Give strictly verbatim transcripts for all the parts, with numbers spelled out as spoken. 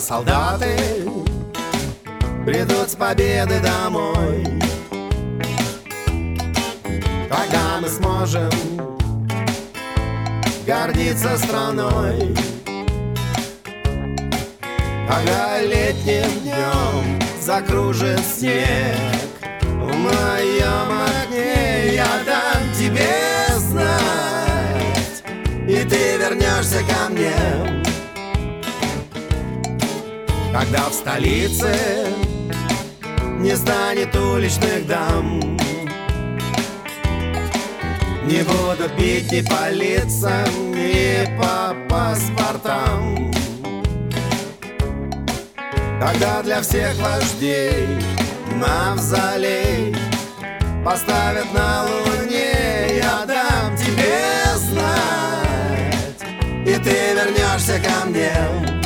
солдаты придут с победы домой, когда мы сможем гордиться страной, когда летним днем закружит снег. В моем окне я дам тебе знать, и ты вернешься ко мне. Когда в столице не станет уличных дам, не будут бить ни по лицам, ни по паспортам. Когда для всех вождей мавзолей поставят на луне, я дам тебе знать, и ты вернешься ко мне.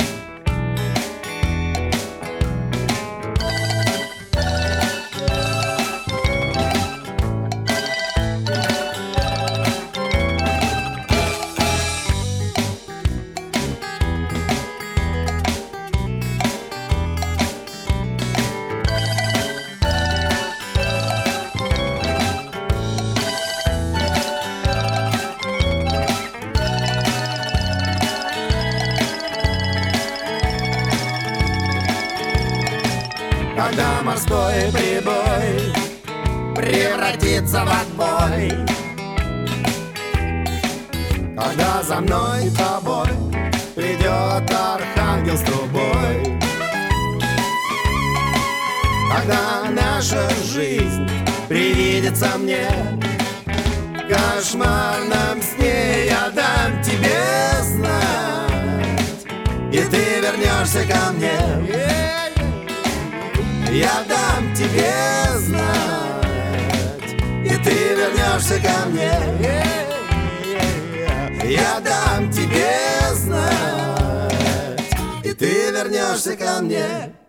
Когда морской прибой превратится в отбой, когда за мной и тобой придет архангел с трубой, когда наша жизнь привидится мне в кошмарном сне, я дам тебе знать, и ты вернешься ко мне. Я дам тебе знать, и ты вернешься ко мне. Я дам тебе знать, и ты вернешься ко мне.